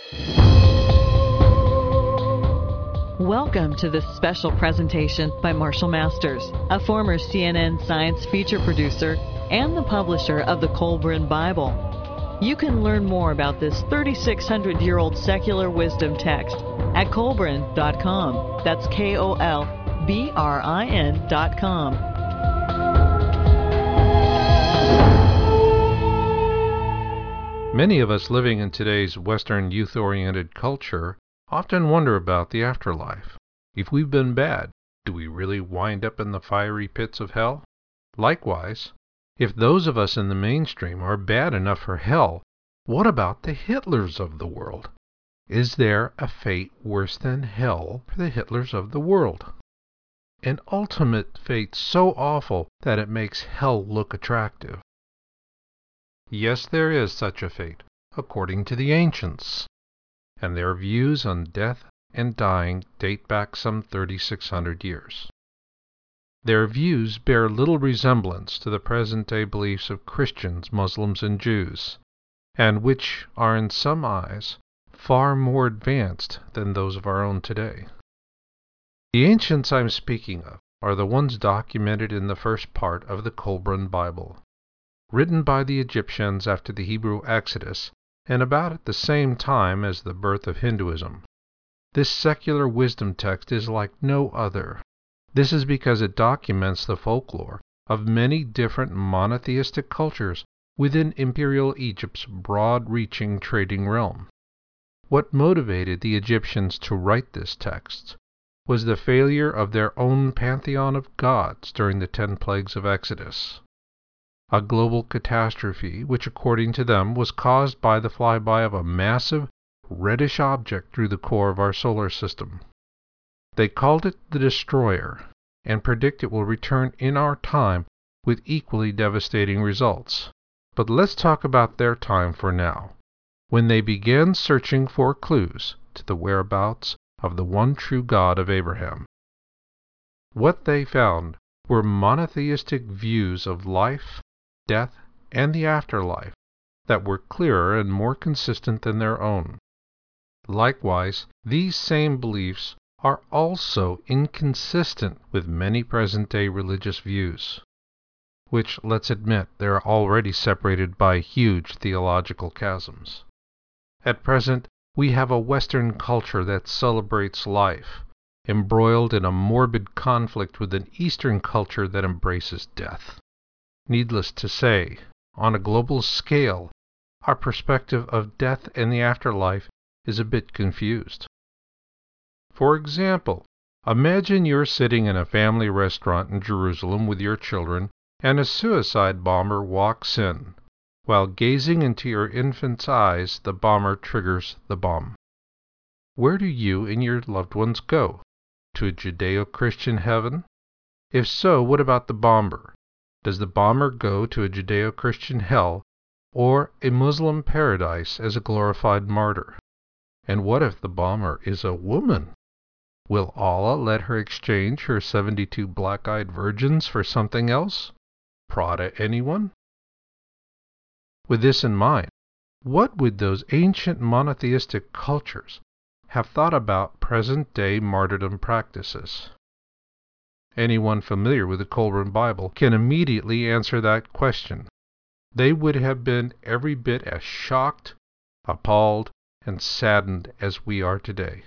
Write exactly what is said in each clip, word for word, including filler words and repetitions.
Welcome to this special presentation by Marshall Masters, a former C N N science feature producer and the publisher of the Kolbrin Bible. You can learn more about this thirty-six hundred year old secular wisdom text at kolbrin dot com. That's K O L B R I N dot com. Many of us living in today's Western youth-oriented culture often wonder about the afterlife. If we've been bad, do we really wind up in the fiery pits of hell? Likewise, if those of us in the mainstream are bad enough for hell, what about the Hitlers of the world? Is there a fate worse than hell for the Hitlers of the world? An ultimate fate so awful that it makes hell look attractive. Yes, there is such a fate, according to the ancients, and their views on death and dying date back some thirty-six hundred years. Their views bear little resemblance to the present-day beliefs of Christians, Muslims, and Jews, and which are in some eyes far more advanced than those of our own today. The ancients I'm speaking of are the ones documented in the first part of the Kolbrin Bible, written by the Egyptians after the Hebrew Exodus and about at the same time as the birth of Hinduism. This secular wisdom text is like no other. This is because it documents the folklore of many different monotheistic cultures within Imperial Egypt's broad-reaching trading realm. What motivated the Egyptians to write this text was the failure of their own pantheon of gods during the ten plagues of Exodus, a global catastrophe which, according to them, was caused by the flyby of a massive, reddish object through the core of our solar system. They called it the Destroyer, and predict it will return in our time with equally devastating results. But let's talk about their time for now, when they began searching for clues to the whereabouts of the one true God of Abraham. What they found were monotheistic views of life, death, and the afterlife that were clearer and more consistent than their own. Likewise, these same beliefs are also inconsistent with many present-day religious views, which, let's admit, they are already separated by huge theological chasms. At present, we have a Western culture that celebrates life, embroiled in a morbid conflict with an Eastern culture that embraces death. Needless to say, on a global scale, our perspective of death and the afterlife is a bit confused. For example, imagine you're sitting in a family restaurant in Jerusalem with your children, and a suicide bomber walks in. While gazing into your infant's eyes, the bomber triggers the bomb. Where do you and your loved ones go? To a Judeo-Christian heaven? If so, what about the bomber? Does the bomber go to a Judeo-Christian hell or a Muslim paradise as a glorified martyr? And what if the bomber is a woman? Will Allah let her exchange her seventy-two black-eyed virgins for something else? Prada, anyone? With this in mind, what would those ancient monotheistic cultures have thought about present-day martyrdom practices? Anyone familiar with the Kolbrin Bible can immediately answer that question. They would have been every bit as shocked, appalled, and saddened as we are today.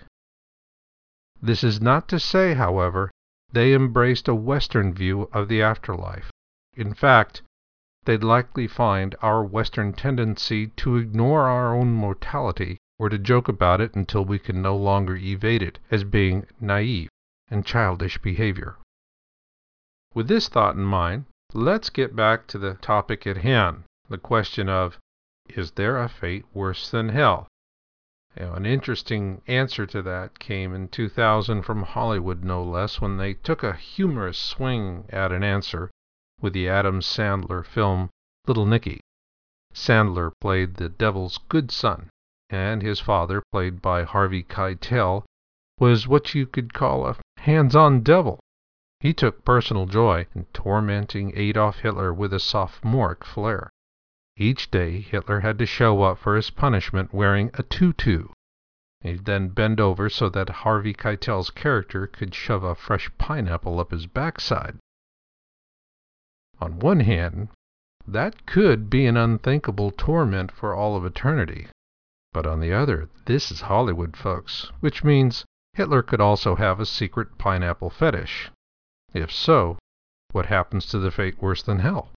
This is not to say, however, they embraced a Western view of the afterlife. In fact, they'd likely find our Western tendency to ignore our own mortality or to joke about it until we can no longer evade it as being naive and childish behavior. With this thought in mind, let's get back to the topic at hand, the question of, is there a fate worse than hell? You know, an interesting answer to that came in two thousand from Hollywood, no less, when they took a humorous swing at an answer with the Adam Sandler film Little Nicky. Sandler played the devil's good son, and his father, played by Harvey Keitel, was what you could call a hands-on devil. He took personal joy in tormenting Adolf Hitler with a sophomoric flair. Each day, Hitler had to show up for his punishment wearing a tutu, He'd then bend over so that Harvey Keitel's character could shove a fresh pineapple up his backside. On one hand, that could be an unthinkable torment for all of eternity. But on the other, this is Hollywood, folks, which means Hitler could also have a secret pineapple fetish. If so, what happens to the fate worse than hell?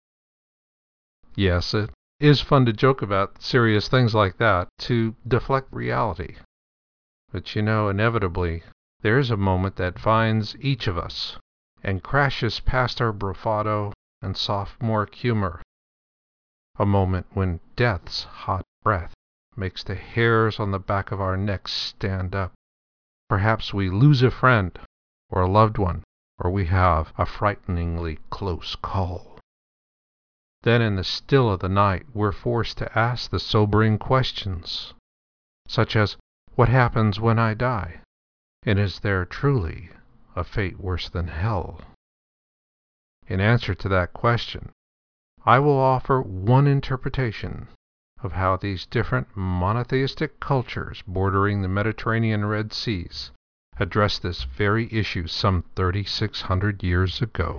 Yes, it is fun to joke about serious things like that to deflect reality. But you know, inevitably, there is a moment that finds each of us and crashes past our bravado and sophomoric humor. A moment when death's hot breath makes the hairs on the back of our necks stand up. Perhaps we lose a friend or a loved one, or we have a frighteningly close call. Then in the still of the night, we're forced to ask the sobering questions, such as, what happens when I die? And is there truly a fate worse than hell? In answer to that question, I will offer one interpretation of how these different monotheistic cultures bordering the Mediterranean Red Seas addressed this very issue some thirty-six hundred years ago.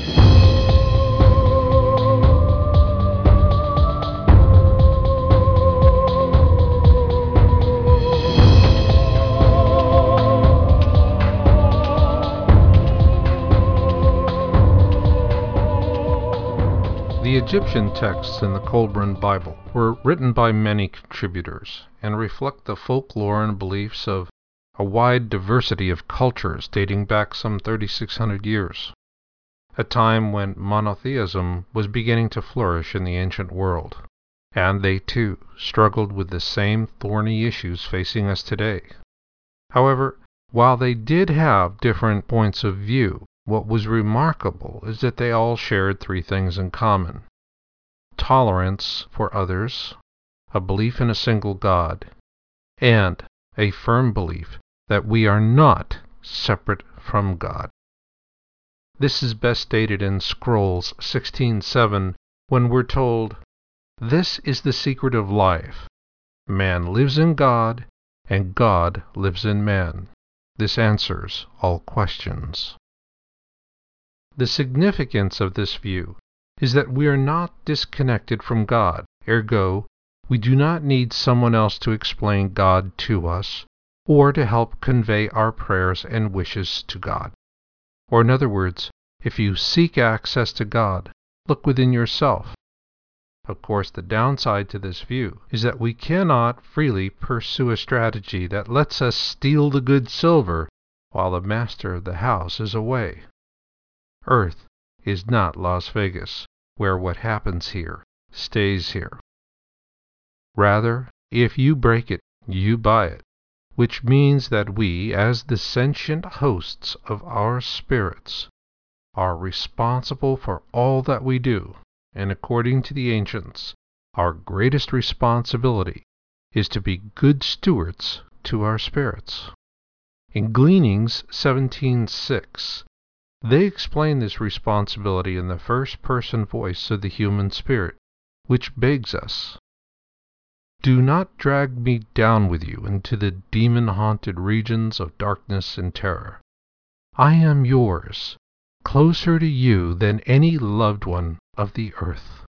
The Egyptian texts in the Kolbrin Bible were written by many contributors and reflect the folklore and beliefs of a wide diversity of cultures dating back some thirty-six hundred years, a time when monotheism was beginning to flourish in the ancient world, and they too struggled with the same thorny issues facing us today. However, while they did have different points of view, what was remarkable is that they all shared three things in common: tolerance for others, a belief in a single God, and a firm belief that we are not separate from God. This is best stated in Scrolls sixteen seven, when we're told, "This is the secret of life. Man lives in God, and God lives in man. This answers all questions." The significance of this view is that we are not disconnected from God, ergo, we do not need someone else to explain God to us or to help convey our prayers and wishes to God. Or in other words, if you seek access to God, look within yourself. Of course, the downside to this view is that we cannot freely pursue a strategy that lets us steal the good silver while the master of the house is away. Earth is not Las Vegas, where what happens here stays here. Rather, if you break it, you buy it, which means that we, as the sentient hosts of our spirits, are responsible for all that we do, and according to the ancients, our greatest responsibility is to be good stewards to our spirits. In Gleanings seventeen six, they explain this responsibility in the first-person voice of the human spirit, which begs us, "Do not drag me down with you into the demon-haunted regions of darkness and terror. I am yours, closer to you than any loved one of the earth."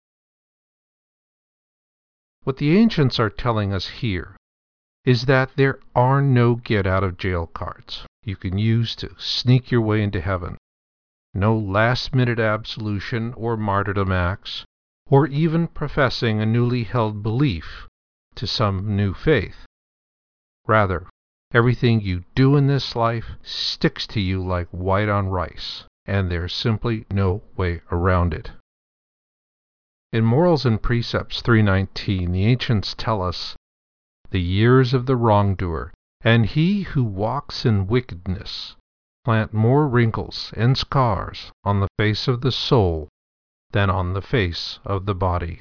What the ancients are telling us here is that there are no get-out-of-jail cards you can use to sneak your way into heaven. No last-minute absolution or martyrdom acts, or even professing a newly held belief to some new faith. Rather, everything you do in this life sticks to you like white on rice, and there's simply no way around it. In Morals and Precepts three nineteen, the ancients tell us, "The years of the wrongdoer, and he who walks in wickedness, plant more wrinkles and scars on the face of the soul than on the face of the body."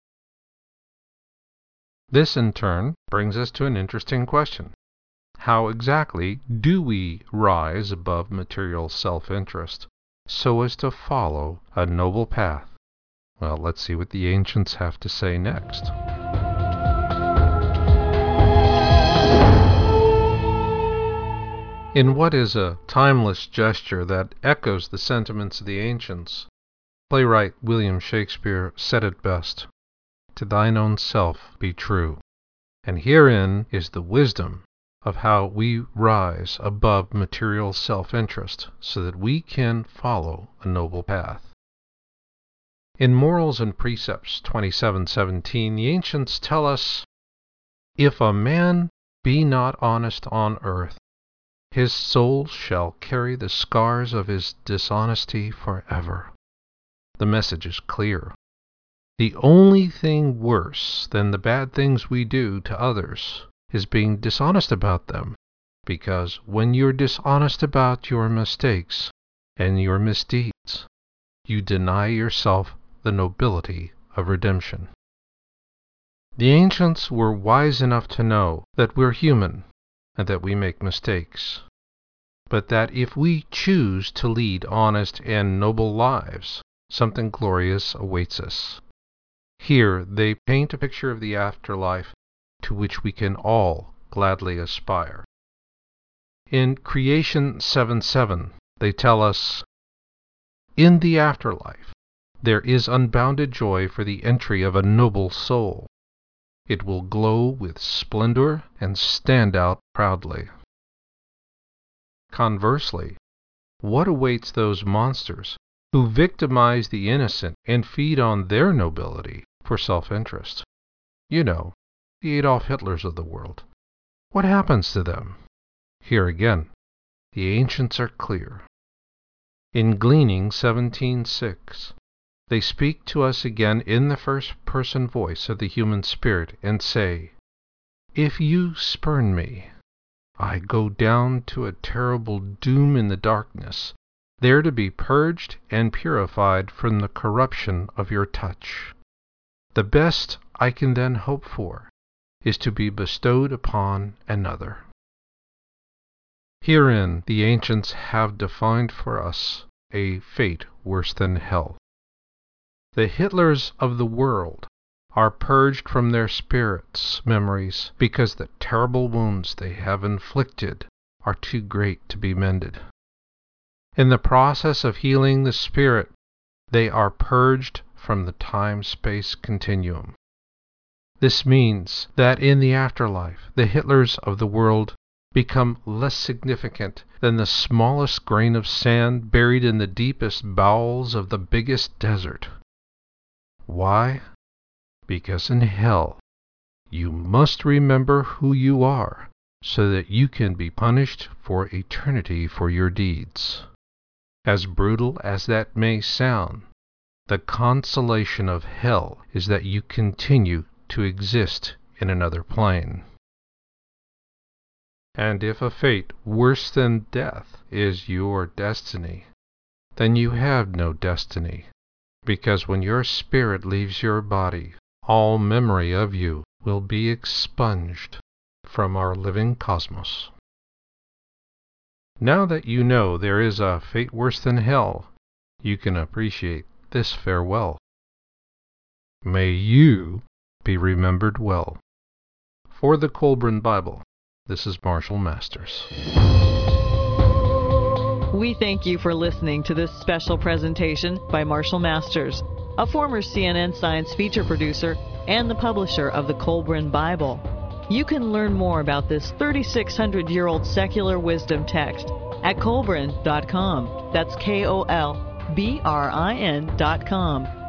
This, in turn, brings us to an interesting question. How exactly do we rise above material self-interest so as to follow a noble path? Well, let's see what the ancients have to say next. In what is a timeless gesture that echoes the sentiments of the ancients, playwright William Shakespeare said it best, "To thine own self be true." And herein is the wisdom of how we rise above material self-interest so that we can follow a noble path. In Morals and Precepts twenty-seven seventeen, the ancients tell us, "If a man be not honest on earth, his soul shall carry the scars of his dishonesty forever." The message is clear. The only thing worse than the bad things we do to others is being dishonest about them, because when you're dishonest about your mistakes and your misdeeds, you deny yourself the nobility of redemption. The ancients were wise enough to know that we're human and that we make mistakes, but that if we choose to lead honest and noble lives, something glorious awaits us. Here they paint a picture of the afterlife to which we can all gladly aspire. In Creation seven seven, they tell us, "In the afterlife there is unbounded joy for the entry of a noble soul. It will glow with splendor and stand out proudly." Conversely, what awaits those monsters who victimize the innocent and feed on their nobility for self-interest? You know, the Adolf Hitlers of the world. What happens to them? Here again, the ancients are clear. In Gleaning seventeen six, they speak to us again in the first-person voice of the human spirit and say, "If you spurn me, I go down to a terrible doom in the darkness, there to be purged and purified from the corruption of your touch. The best I can then hope for is to be bestowed upon another." Herein the ancients have defined for us a fate worse than hell. The Hitlers of the world are purged from their spirits' memories because the terrible wounds they have inflicted are too great to be mended. In the process of healing the spirit, they are purged from the time-space continuum. This means that in the afterlife, the Hitlers of the world become less significant than the smallest grain of sand buried in the deepest bowels of the biggest desert. Why? Because in hell, you must remember who you are so that you can be punished for eternity for your deeds. As brutal as that may sound, the consolation of hell is that you continue to exist in another plane. And if a fate worse than death is your destiny, then you have no destiny, because when your spirit leaves your body, all memory of you will be expunged from our living cosmos. Now that you know there is a fate worse than hell, you can appreciate this farewell. May you be remembered well. For the Kolbrin Bible, this is Marshall Masters. We thank you for listening to this special presentation by Marshall Masters, a former C N N science feature producer and the publisher of the Kolbrin Bible. You can learn more about this thirty-six hundred year old secular wisdom text at kolbrin dot com. That's K O L B R I N dot com.